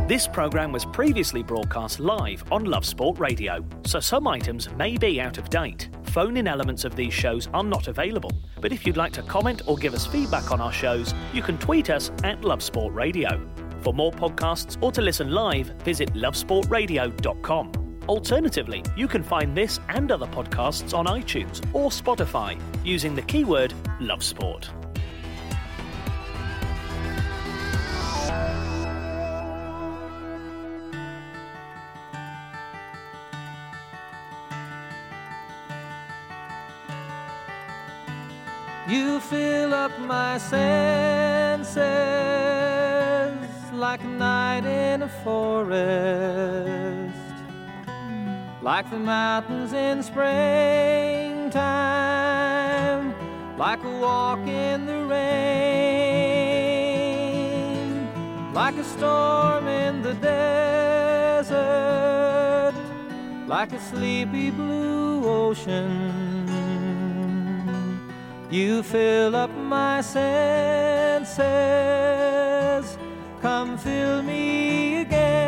This programme was previously broadcast live on Love Sport Radio, so some items may be out of date. Phone-in elements of these shows are not available, but if you'd like to comment or give us feedback on our shows, you can tweet us at Love Sport Radio. For more podcasts or to listen live, visit lovesportradio.com. Alternatively, you can find this and other podcasts on iTunes or Spotify using the keyword Love Sport. You fill up my senses like a night in a forest, like the mountains in springtime, like a walk in the rain, like a storm in the desert, like a sleepy blue ocean. You fill up my senses, come fill me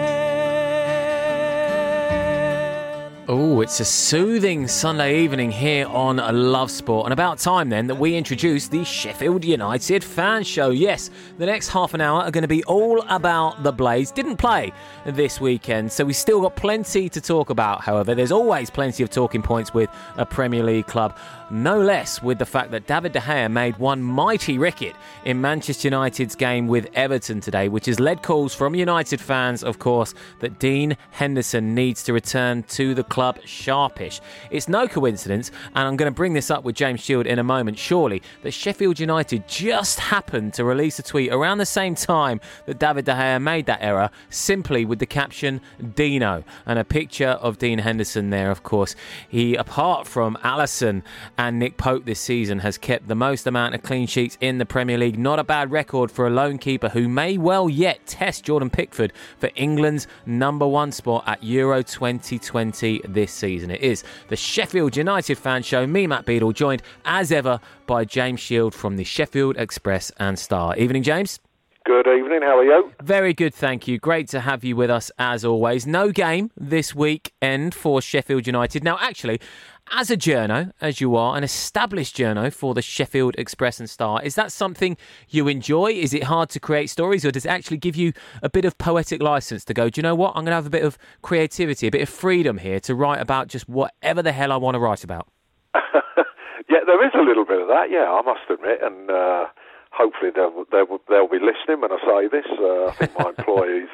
again. Oh, it's a soothing Sunday evening here on Love Sport, and about time then that we introduce the Sheffield United Fan Show. Yes, the next half an hour are going to be all about the Blades. Didn't play this weekend, so we still got plenty to talk about. However, there's always plenty of talking points with a Premier League club, no less with the fact that David De Gea made one mighty ricket in Manchester United's game with Everton today, which has led calls from United fans, of course, that Dean Henderson needs to return to the club sharpish. It's no coincidence, and I'm going to bring this up with James Shield in a moment, surely, that Sheffield United just happened to release a tweet around the same time that David De Gea made that error, simply with the caption Dino, and a picture of Dean Henderson there, of course. He, apart from Alisson and Nick Pope this season, has kept the most amount of clean sheets in the Premier League. Not a bad record for a lone keeper who may well yet test Jordan Pickford for England's #1 spot at Euro 2020 this season. It is the Sheffield United Fan Show. Me, Matt Beadle, joined as ever by James Shield from the Sheffield Express and Star. Evening, James. Good evening, how are you? Very good, thank you. Great to have you with us as always. No game this weekend for Sheffield United. Now, actually, as a journo, as you are, an established journo for the Sheffield Express and Star, is that something you enjoy? Is it hard to create stories, or does it actually give you a bit of poetic license to go, do you know what, I'm going to have a bit of creativity, a bit of freedom here to write about just whatever the hell I want to write about? Yeah, there is a little bit of that, yeah, I must admit, and hopefully they'll be listening when I say this. I think my employers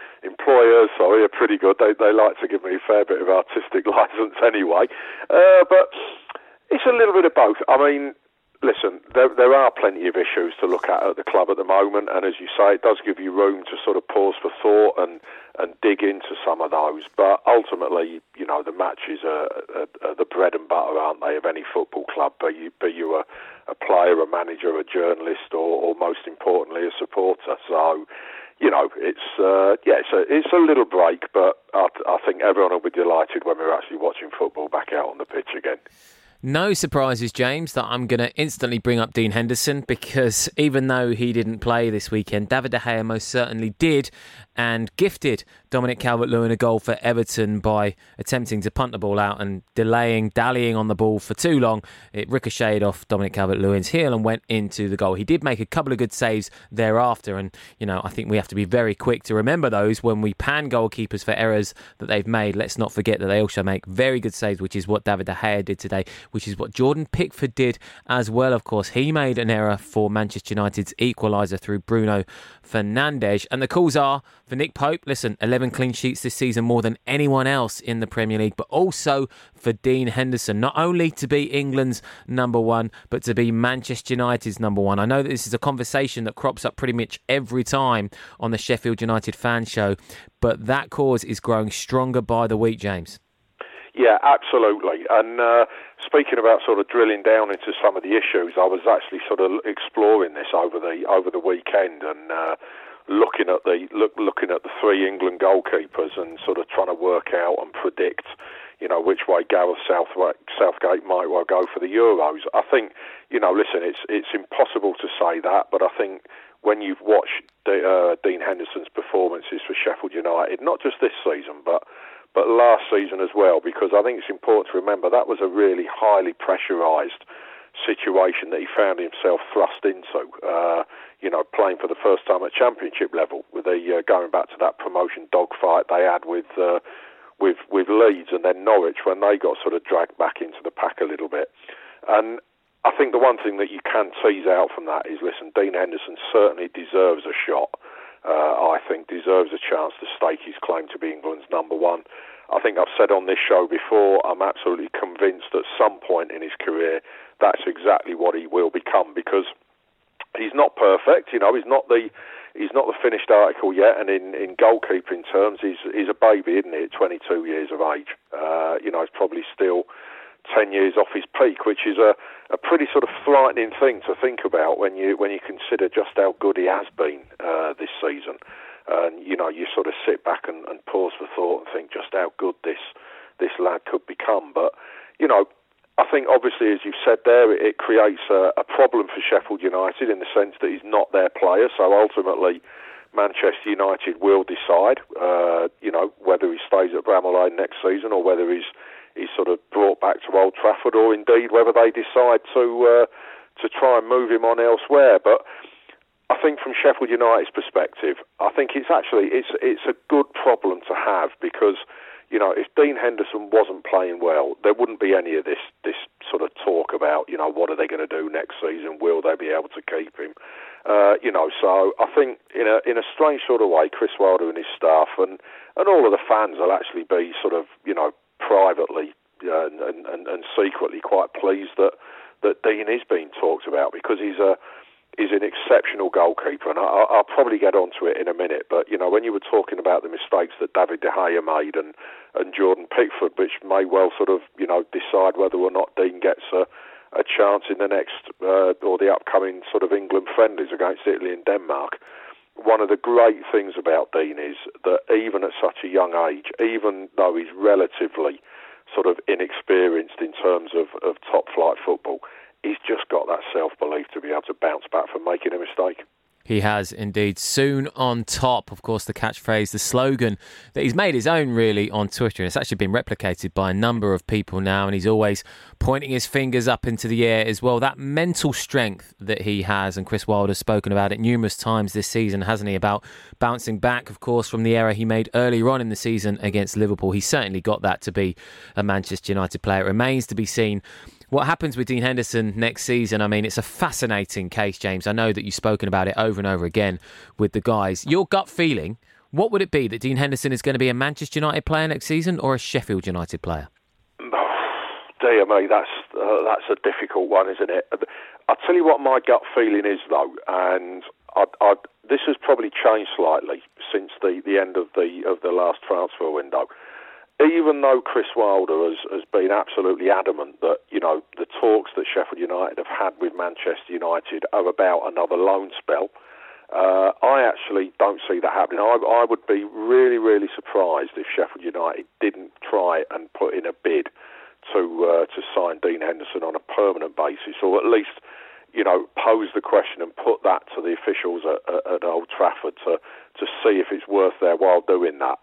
are pretty good. They like to give me a fair bit of artistic license anyway. But it's a little bit of both. I mean, listen, there are plenty of issues to look at the club at the moment, and as you say, it does give you room to sort of pause for thought and dig into some of those. But ultimately, you know, the matches are the bread and butter, aren't they, of any football club, be you a player, a manager, a journalist, or most importantly, a supporter. So, you know, it's a little break, but I think everyone will be delighted when we're actually watching football back out on the pitch again. No surprises, James, that I'm going to instantly bring up Dean Henderson, because even though he didn't play this weekend, David De Gea most certainly did, and gifted Dominic Calvert-Lewin a goal for Everton by attempting to punt the ball out and dallying on the ball for too long. It ricocheted off Dominic Calvert-Lewin's heel and went into the goal. He did make a couple of good saves thereafter, and you know, I think we have to be very quick to remember those when we pan goalkeepers for errors that they've made. Let's not forget that they also make very good saves, which is what David De Gea did today, which is what Jordan Pickford did as well, of course. He made an error for Manchester United's equaliser through Bruno Fernandes. And the calls are for Nick Pope. Listen, 11 clean sheets this season, more than anyone else in the Premier League, but also for Dean Henderson, not only to be England's #1, but to be Manchester United's #1. I know that this is a conversation that crops up pretty much every time on the Sheffield United Fan Show, but that cause is growing stronger by the week, James. Yeah, absolutely. And speaking about sort of drilling down into some of the issues, I was actually sort of exploring this over the weekend and looking at the three England goalkeepers and sort of trying to work out and predict, which way Gareth Southgate might well go for the Euros. I think, listen, it's impossible to say that, but I think when you've watched Dean Henderson's performances for Sheffield United, not just this season, but last season as well, because I think it's important to remember that was a really highly pressurised situation that he found himself thrust into, playing for the first time at Championship level, with going back to that promotion dogfight they had with Leeds and then Norwich when they got sort of dragged back into the pack a little bit. And I think the one thing that you can tease out from that is, listen, Dean Henderson certainly deserves a shot. I think deserves a chance to stake his claim to be England's number one. I think I've said on this show before, I'm absolutely convinced at some point in his career that's exactly what he will become, because he's not perfect. He's not the finished article yet, and in goalkeeping terms, he's a baby, isn't he? At 22 years of age, he's probably still 10 years off his peak, which is a pretty sort of frightening thing to think about when you consider just how good he has been this season. And you sort of sit back and pause for thought and think just how good this lad could become. But I think obviously, as you've said there, it creates a problem for Sheffield United in the sense that he's not their player. So ultimately, Manchester United will decide, whether he stays at Bramall Lane next season or whether he's sort of brought back to Old Trafford, or indeed whether they decide to try and move him on elsewhere. But I think from Sheffield United's perspective, I think it's a good problem to have, because if Dean Henderson wasn't playing well, there wouldn't be any of this sort of talk about what are they going to do next season? Will they be able to keep him? So I think in a strange sort of way, Chris Wilder and his staff and all of the fans will actually be sort of privately and secretly quite pleased that Dean is being talked about, because he's an exceptional goalkeeper, and I'll probably get onto it in a minute. But when you were talking about the mistakes that David De Gea made and Jordan Pickford, which may well sort of decide whether or not Dean gets a chance in the next or the upcoming sort of England friendlies against Italy and Denmark. One of the great things about Dean is that even at such a young age, even though he's relatively sort of inexperienced in terms of top flight football, he's just got that self-belief to be able to bounce back from making a mistake. He has indeed. Soon on top, of course, the catchphrase, the slogan that he's made his own really on Twitter. It's actually been replicated by a number of people now, and he's always pointing his fingers up into the air as well. That mental strength that he has, and Chris Wilder's spoken about it numerous times this season, hasn't he, about bouncing back, of course, from the error he made earlier on in the season against Liverpool. He's certainly got that to be a Manchester United player. It remains to be seen what happens with Dean Henderson next season. I mean, it's a fascinating case, James. I know that you've spoken about it over and over again with the guys. Your gut feeling, what would it be, that Dean Henderson is going to be a Manchester United player next season or a Sheffield United player? Dear me, that's a difficult one, isn't it? I'll tell you what my gut feeling is, though, and this has probably changed slightly since the end of the last transfer window. Even though Chris Wilder has been absolutely adamant that, the talks that Sheffield United have had with Manchester United are about another loan spell, I actually don't see that happening. I would be really, really surprised if Sheffield United didn't try and put in a bid to sign Dean Henderson on a permanent basis, or at least, pose the question and put that to the officials at Old Trafford to see if it's worth their while doing that.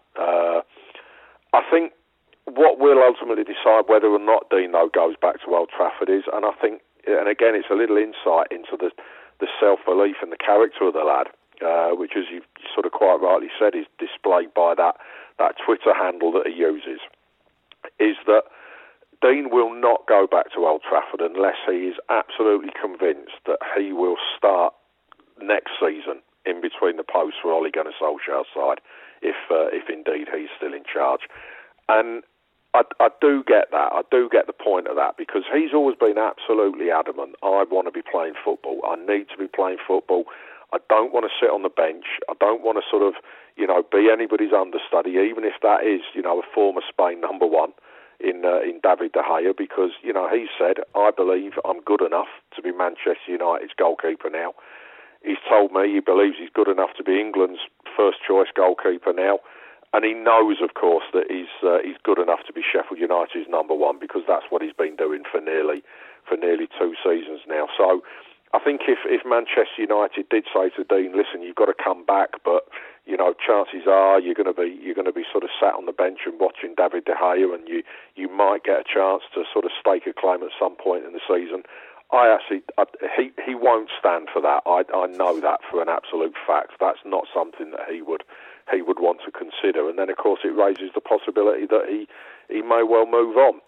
I think what will ultimately decide whether or not Dean, though, goes back to Old Trafford is, and I think, and again, it's a little insight into the self-belief and the character of the lad, which, as you've sort of quite rightly said, is displayed by that Twitter handle that he uses, is that Dean will not go back to Old Trafford unless he is absolutely convinced that he will start next season in between the posts for Ole Gunnar Solskjaer's side, if indeed he's still in charge. And I do get that. I do get the point of that, because he's always been absolutely adamant. I want to be playing football. I need to be playing football. I don't want to sit on the bench. I don't want to sort of, be anybody's understudy, even if that is, a former Spain number one in David De Gea, because, he said, I believe I'm good enough to be Manchester United's goalkeeper now. He's told me he believes he's good enough to be England's first choice goalkeeper now. And he knows, of course, that he's good enough to be Sheffield United's number one, because that's what he's been doing for nearly 2 seasons now. So I think if Manchester United did say to Dean, listen, you've got to come back, but chances are you're going to be sort of sat on the bench and watching David De Gea, and you might get a chance to sort of stake a claim at some point in the season. He won't stand for that. I know that for an absolute fact. That's not something that he would want to consider. And then, of course, it raises the possibility that he may well move on.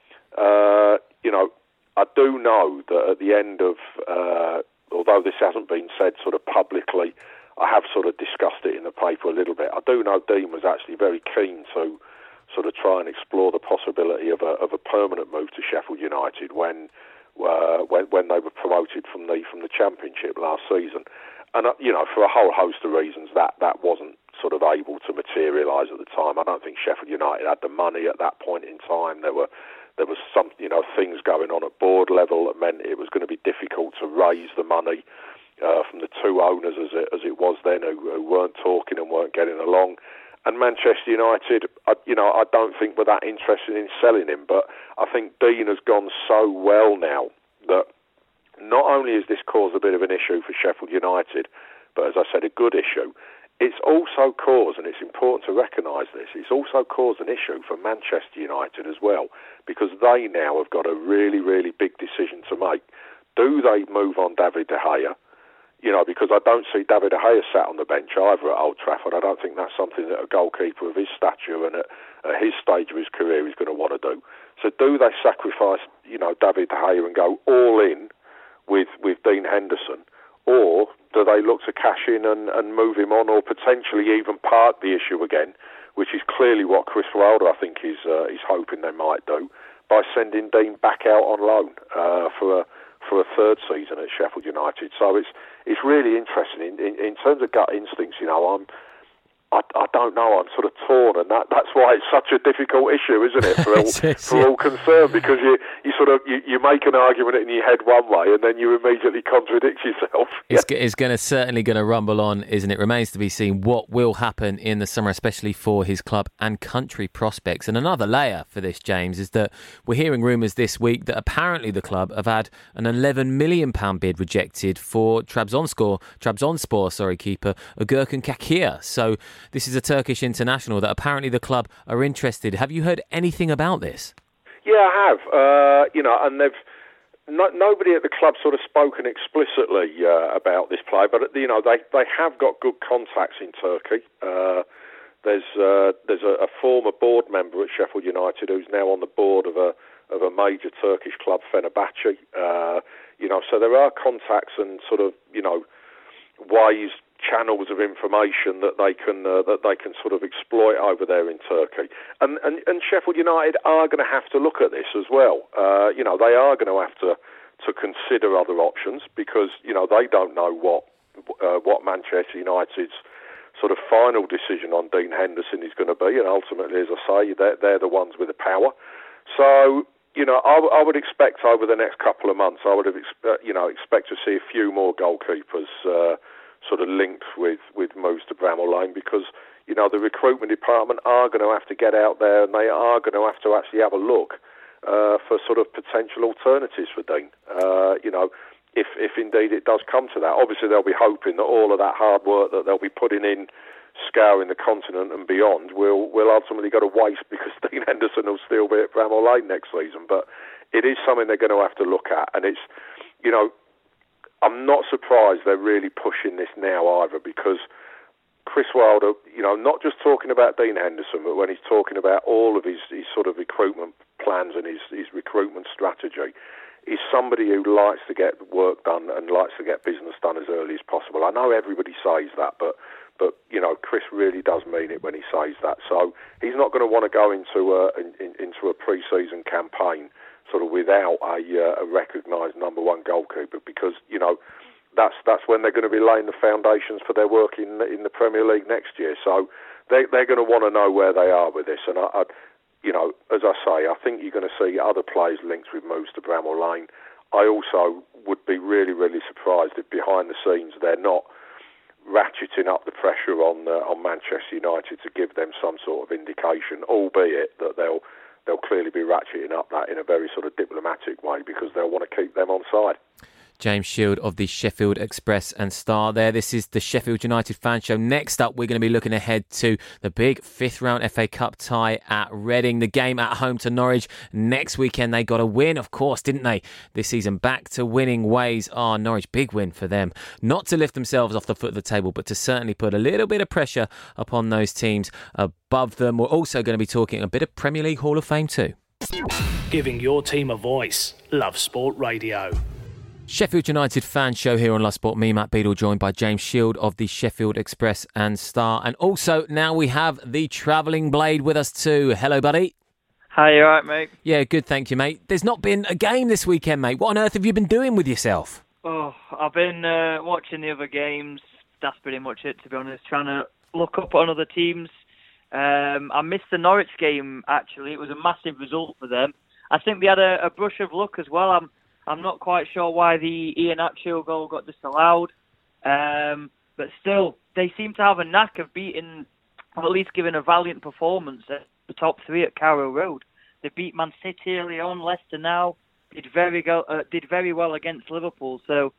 I do know that at the end of, although this hasn't been said sort of publicly, I have sort of discussed it in the paper a little bit. I do know Dean was actually very keen to sort of try and explore the possibility of a permanent move to Sheffield United when they were promoted from the Championship last season. And for a whole host of reasons, that wasn't sort of able to materialise at the time. I don't think Sheffield United had the money at that point in time. There was some things going on at board level that meant it was going to be difficult to raise the money from the two owners as it was then, who weren't talking and weren't getting along. And Manchester United, I don't think were that interested in selling him, but I think Dean has gone so well now that not only has this caused a bit of an issue for Sheffield United, but as I said, a good issue, it's also caused, and it's important to recognise this, it's also caused an issue for Manchester United as well, because they now have got a really, really big decision to make. Do they move on David De Gea? Because I don't see David De Gea sat on the bench either at Old Trafford. I don't think that's something that a goalkeeper of his stature and at his stage of his career is going to want to do. So do they sacrifice, David De Gea and go all in with Dean Henderson, or do they look to cash in and move him on, or potentially even park the issue again, which is clearly what Chris Wilder, I think, is hoping they might do, by sending Dean back out on loan for a third season at Sheffield United. So it's really interesting in terms of gut instincts. I don't know. I'm sort of torn, and that's why it's such a difficult issue, isn't it, for all concerned? Because you make an argument in your head one way, and then you immediately contradict yourself. It's certainly going to rumble on, isn't it? Remains to be seen what will happen in the summer, especially for his club and country prospects. And another layer for this, James, is that we're hearing rumours this week that apparently the club have had an £11 million bid rejected for Trabzonspor keeper Gürkan Kakir. So this is a Turkish international that apparently the club are interested. Have you heard anything about this? Yeah, I have. And they've nobody at the club sort of spoken explicitly about this player, but they have got good contacts in Turkey. There's a former board member at Sheffield United who's now on the board of a major Turkish club, Fenerbahce. So there are contacts and sort of ways, channels of information that they can sort of exploit over there in Turkey, and Sheffield United are going to have to look at this as well. They are going to have to consider other options, because they don't know what Manchester United's sort of final decision on Dean Henderson is going to be, and ultimately, as I say, they're the ones with the power. So I would expect over the next couple of months, I would expect to see a few more goalkeepers sort of linked with moves to Bramall Lane, because the recruitment department are going to have to get out there, and they are going to have to actually have a look for sort of potential alternatives for Dean. If indeed it does come to that, obviously they'll be hoping that all of that hard work that they'll be putting in, scouring the continent and beyond, will ultimately go to waste, because Dean Henderson will still be at Bramall Lane next season. But it is something they're going to have to look at, and it's I'm not surprised they're really pushing this now either, because Chris Wilder, not just talking about Dean Henderson, but when he's talking about all of his sort of recruitment plans and his recruitment strategy, is somebody who likes to get work done and likes to get business done as early as possible. I know everybody says that, but Chris really does mean it when he says that. So he's not going to want to go into a pre-season campaign sort of without a recognised number one goalkeeper, because that's when they're going to be laying the foundations for their work in the Premier League next year. So they're going to want to know where they are with this. And as I say, I think you're going to see other players linked with moves to Bramall Lane. I also would be really, really surprised if behind the scenes they're not ratcheting up the pressure on Manchester United to give them some sort of indication, albeit that they'll clearly be ratcheting up that in a very sort of diplomatic way because they'll want to keep them on side. James Shield of the Sheffield Express and Star there. This is the Sheffield United Fan Show. Next up, we're going to be looking ahead to the big fifth round FA Cup tie at Reading. The game at home to Norwich next weekend. They got a win, of course, didn't they? This season back to winning ways. Norwich, big win for them. Not to lift themselves off the foot of the table, but to certainly put a little bit of pressure upon those teams above them. We're also going to be talking a bit of Premier League Hall of Fame too. Giving your team a voice. Love Sport Radio. Sheffield United Fan Show here on Love Sport. Me, Matt Beadle, joined by James Shield of the Sheffield Express and Star. And also now we have the Travelling Blade with us too. Hello, buddy. Hi, you alright, mate? Yeah, good, thank you, mate. There's not been a game this weekend, mate. What on earth have you been doing with yourself? Oh, I've been watching the other games. That's pretty much it, to be honest. Trying to look up on other teams. I missed the Norwich game, actually. It was a massive result for them. I think they had a brush of luck as well. I'm not quite sure why the Iheanacho goal got disallowed. But still, they seem to have a knack of beating, or at least giving a valiant performance at the top three at Carrow Road. They beat Man City early on, Leicester now, did very well against Liverpool. So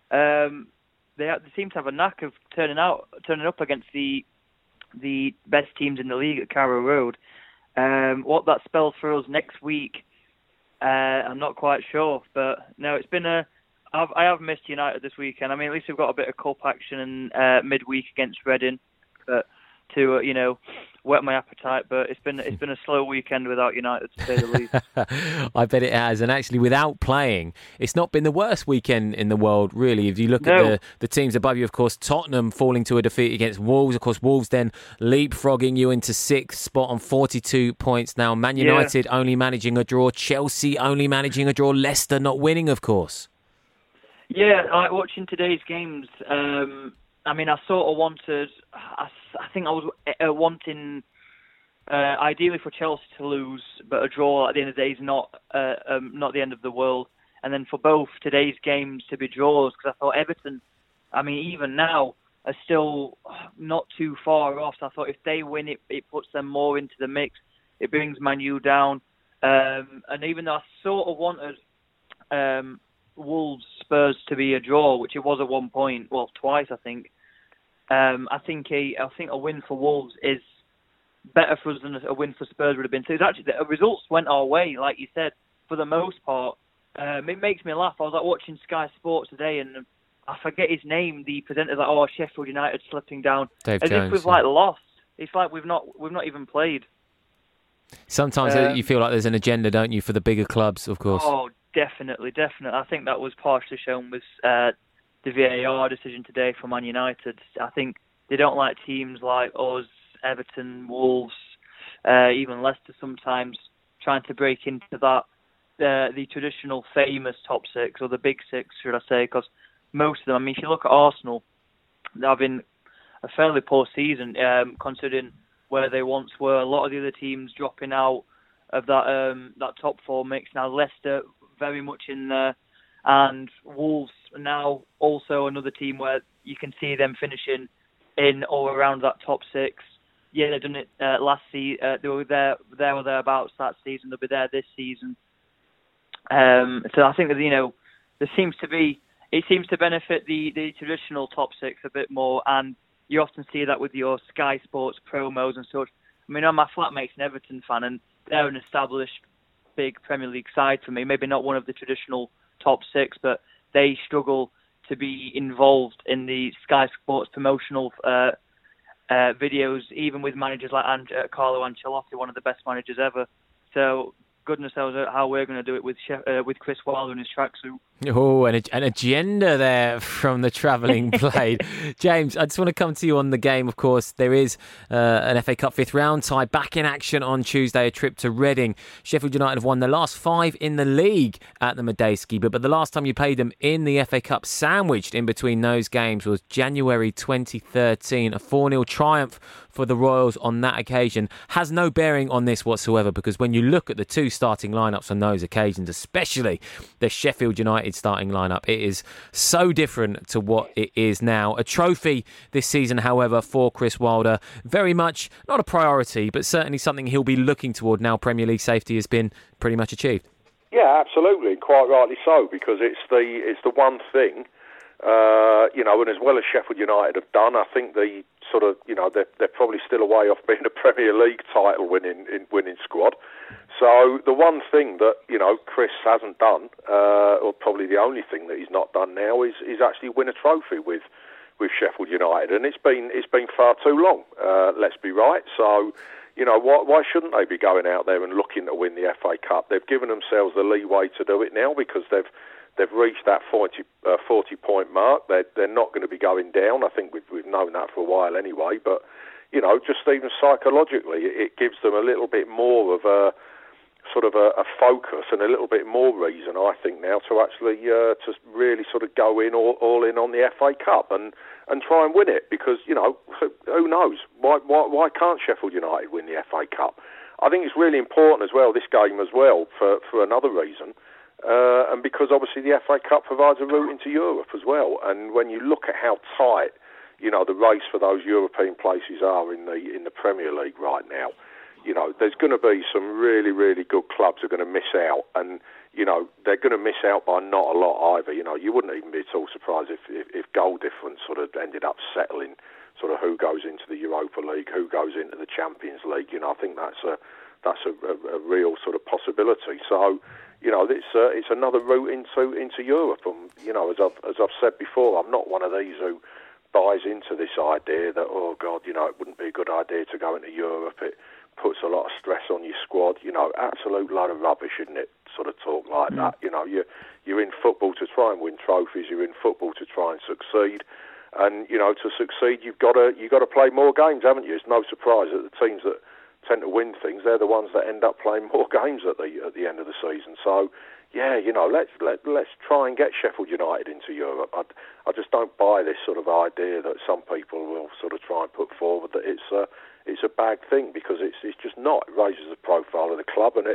they seem to have a knack of turning up against the best teams in the league at Carrow Road. What that spells for us next week, I'm not quite sure, but no, it's been I have missed United this weekend. I mean, at least we've got a bit of cup action in midweek against Reading, to whet my appetite. But it's been a slow weekend without United, to say the least. I bet it has, and actually, without playing, it's not been the worst weekend in the world, really. If you look at the teams above you, of course, Tottenham falling to a defeat against Wolves. Of course, Wolves then leapfrogging you into sixth spot on 42 points now. Man United only managing a draw. Chelsea only managing a draw. Leicester not winning, of course. Yeah, like watching today's games. I mean, I sort of wanted. I think I was wanting, ideally for Chelsea to lose, but a draw at the end of the day is not the end of the world. And then for both today's games to be draws, because I thought Everton, I mean, even now, are still not too far off. So I thought if they win, it puts them more into the mix. It brings Man U down. And even though I sort of wanted Wolves Spurs to be a draw, which it was at one point, well, twice I think. I think a win for Wolves is better for us than a win for Spurs would have been. So it's actually the results went our way, like you said, for the most part. It makes me laugh. I was like watching Sky Sports today, and I forget his name. The presenter's like, Sheffield United slipping down, Dave as Jones, if we've lost. It's like we've not even played. Sometimes you feel like there's an agenda, don't you, for the bigger clubs, of course. Oh, definitely. I think that was partially shown with the VAR decision today for Man United. I think they don't like teams like us, Everton, Wolves, even Leicester sometimes trying to break into that the traditional famous top six, or the big six, should I say, because most of them, I mean, if you look at Arsenal, they're having a fairly poor season, considering where they once were. A lot of the other teams dropping out of that top four mix. Now Leicester very much in there, and Wolves now also another team where you can see them finishing in or around that top six. Yeah, they've done it last season. They were there or thereabouts that season. They'll be there this season. So I think that it seems to benefit the traditional top six a bit more, and you often see that with your Sky Sports promos and such. I mean, my flatmate's an Everton fan, and they're an established big Premier League side for me. Maybe not one of the traditional top six, but they struggle to be involved in the Sky Sports promotional videos, even with managers like Carlo Ancelotti, one of the best managers ever. So goodness knows how we're going to do it with Chris Wilder in his tracksuit. Oh, an agenda there from the Travelling Blade. James, I just want to come to you on the game, of course. There is an FA Cup fifth round tie back in action on Tuesday, a trip to Reading. Sheffield United have won their last 5 in the league at the Madejski, but the last time you played them in the FA Cup, sandwiched in between those games, was January 2013. A 4-0 triumph for the Royals on that occasion. Has no bearing on this whatsoever, because when you look at the two starting lineups on those occasions, especially the Sheffield United United starting lineup. It is so different to what it is now. A trophy this season, however, for Chris Wilder, very much not a priority, but certainly something he'll be looking toward now Premier League safety has been pretty much achieved. Yeah, absolutely, quite rightly so, because it's the one thing, and as well as Sheffield United have done, I think the sort of, they're probably still a way off being a Premier League title winning squad. So the one thing that, Chris hasn't done, or probably the only thing that he's not done now, is actually win a trophy with Sheffield United, and it's been far too long. Let's be right. So, why shouldn't they be going out there and looking to win the FA Cup? They've given themselves the leeway to do it now because they've reached that 40-point mark. They're not going to be going down. I think we've known that for a while anyway. But just even psychologically, it gives them a little bit more of a sort of a focus and a little bit more reason, I think, now to actually to really sort of go in all in on the FA Cup and try and win it, because who knows, why can't Sheffield United win the FA Cup? I think it's really important as well, this game as well, for another reason, and because obviously the FA Cup provides a route into Europe as well. And when you look at how tight the race for those European places are in the Premier League right now, there's going to be some really, really good clubs that are going to miss out, and they're going to miss out by not a lot either. You wouldn't even be at all surprised if goal difference sort of ended up settling sort of who goes into the Europa League, who goes into the Champions League. I think that's a real sort of possibility. So, it's another route into Europe. And as I've said before, I'm not one of these who buys into this idea that, oh God, it wouldn't be a good idea to go into Europe. It puts a lot of stress on your squad. Absolute load of rubbish, isn't it? Sort of talk like that. You're in football to try and win trophies. You're in football to try and succeed. And to succeed, you've got to play more games, haven't you? It's no surprise that the teams that tend to win things, they're the ones that end up playing more games at the end of the season. So, yeah, let's try and get Sheffield United into Europe. I just don't buy this sort of idea that some people will sort of try and put forward that it's a bad thing, because it's just not. It raises the profile of the club, and it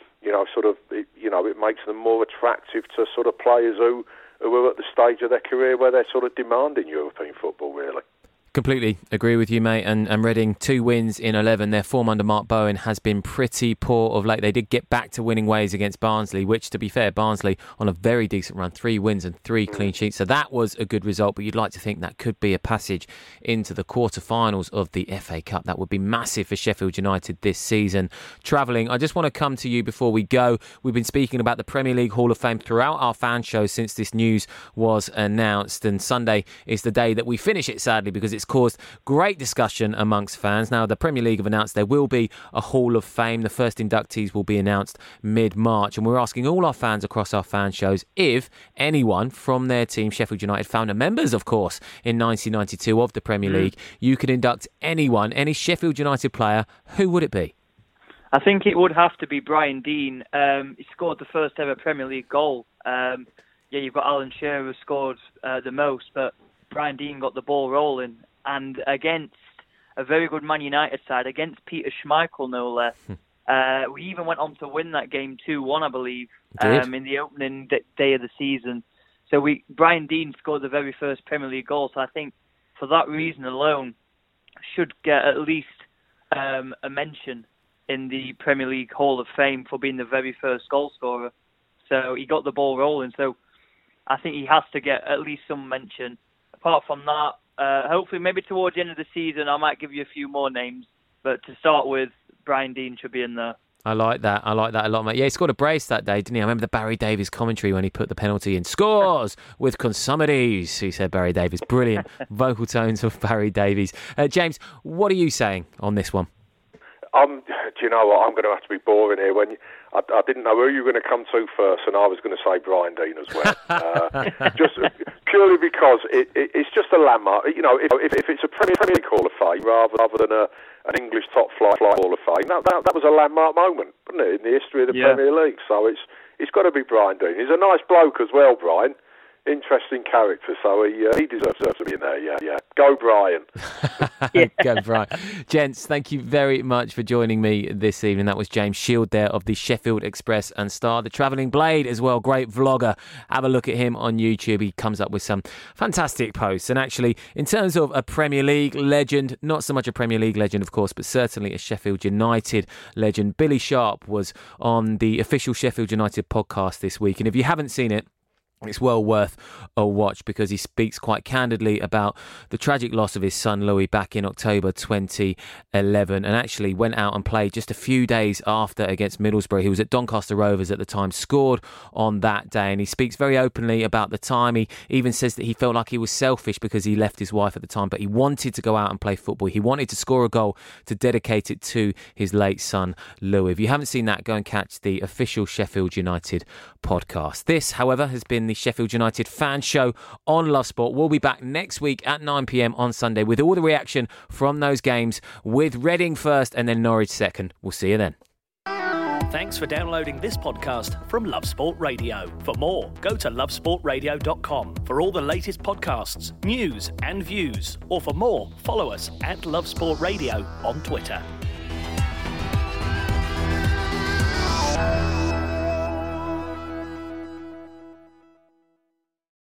makes them more attractive to sort of players who are at the stage of their career where they're sort of demanding European football, really. Completely agree with you, mate. And Reading, 2 wins in 11. Their form under Mark Bowen has been pretty poor of late. They did get back to winning ways against Barnsley, which, to be fair, Barnsley on a very decent run, 3 wins and 3 clean sheets. So that was a good result, but you'd like to think that could be a passage into the quarterfinals of the FA Cup. That would be massive for Sheffield United this season. Travelling, I just want to come to you before we go. We've been speaking about the Premier League Hall of Fame throughout our fan show since this news was announced, and Sunday is the day that we finish it, sadly, because it's caused great discussion amongst fans. Now, the Premier League have announced there will be a Hall of Fame. The first inductees will be announced mid-March, and we're asking all our fans across our fan shows if anyone from their team, Sheffield United, founder members, of course, in 1992 of the Premier League. You could induct anyone, any Sheffield United player. Who would it be? I think it would have to be Brian Deane. He scored the first ever Premier League goal. You've got Alan Shearer who scored the most, but Brian Deane got the ball rolling, and against a very good Man United side, against Peter Schmeichel, no less. We even went on to win that game 2-1, I believe, in the opening day of the season. So Brian Deane scored the very first Premier League goal, so I think for that reason alone, should get at least a mention in the Premier League Hall of Fame for being the very first goal scorer. So he got the ball rolling, so I think he has to get at least some mention. Apart from that, hopefully maybe towards the end of the season I might give you a few more names, but to start with, Brian Deane should be in there. I like that a lot, mate. Yeah, he scored a brace that day, didn't he? I remember the Barry Davies commentary when he put the penalty in. Scores with consummatives, he said, Barry Davies. Brilliant vocal tones of Barry Davies. James, what are you saying on this one? Do you know what? I'm going to have to be boring here. I didn't know who you were going to come to first, and I was going to say Brian Deane as well. Just purely because it's just a landmark. If it's a Premier League Hall of Fame rather than an English top flight Hall of Fame, that was a landmark moment, wasn't it, in the history of the Premier League? So it's got to be Brian Deane. He's a nice bloke as well, Brian. interesting character, so he deserves to be in there. Yeah. Go Brian. Go Brian. Gents, thank you very much for joining me this evening. That was James Shield there of the Sheffield Express and Star, the Travelling Blade as well. Great vlogger. Have a look at him on YouTube. He comes up with some fantastic posts. And actually, in terms of a Premier League legend, not so much a Premier League legend, of course, but certainly a Sheffield United legend, Billy Sharp was on the official Sheffield United podcast this week. And if you haven't seen it, it's well worth a watch because he speaks quite candidly about the tragic loss of his son Louis back in October 2011 and actually went out and played just a few days after against Middlesbrough. He was at Doncaster Rovers at the time, scored on that day, and he speaks very openly about the time. He even says that he felt like he was selfish because he left his wife at the time, but he wanted to go out and play football. He wanted to score a goal to dedicate it to his late son Louis. If you haven't seen that, go and catch the official Sheffield United podcast. This, however, has been the Sheffield United fan show on Love Sport. We'll be back next week at 9 p.m. on Sunday with all the reaction from those games, with Reading first and then Norwich second. We'll see you then. Thanks for downloading this podcast from Love Sport Radio. For more, go to lovesportradio.com for all the latest podcasts, news and views. Or for more, follow us at Love Sport Radio on Twitter.